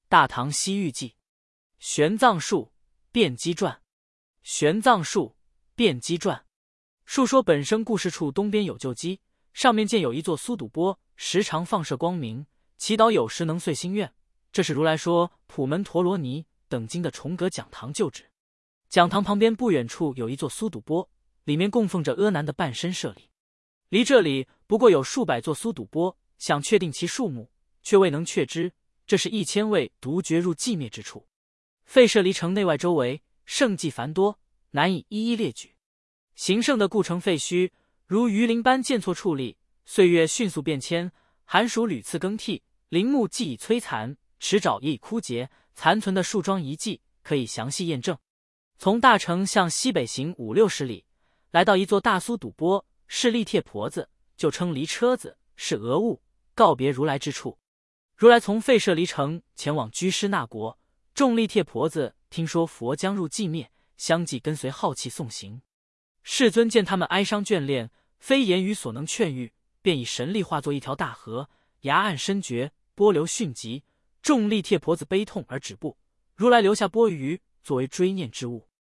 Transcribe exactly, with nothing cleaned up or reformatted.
大唐西域记》。玄奘术辩机传。玄奘术辩机传述说本生故事处东边有旧基，上面建有一座苏堵波，时常放射光明，祈祷有时能遂心愿。这是如来说普门陀罗尼等经的重阁讲堂旧址。讲堂旁边不远处有一座苏堵波，里面供奉着阿难的半身舍利。离这里不过有数百座苏堵波，想确定其数目，却未能确知。这是一千位独觉入寂灭之处。废舍离城内外周围圣迹繁多，难以一一列举。形胜的故城废墟，如鱼鳞般渐错矗立，岁月迅速变迁，寒暑屡次更替，林木既已摧残，池沼也已枯竭，残存的树桩遗迹可以详细验证。从大城向西北行五六十里，来到一座大苏堵波，是立帖婆子，就称离车子，是俄物，告别如来之处。如来从废舍离城前往居士那国，众立帖婆子听说佛将入寂灭，相继跟随好气送行。世尊见他们哀伤眷恋，非言语所能劝喻，便以神力化作一条大河，崖岸深绝，波流迅疾。众立帖婆子悲痛而止步，如来留下钵盂作为追念之物。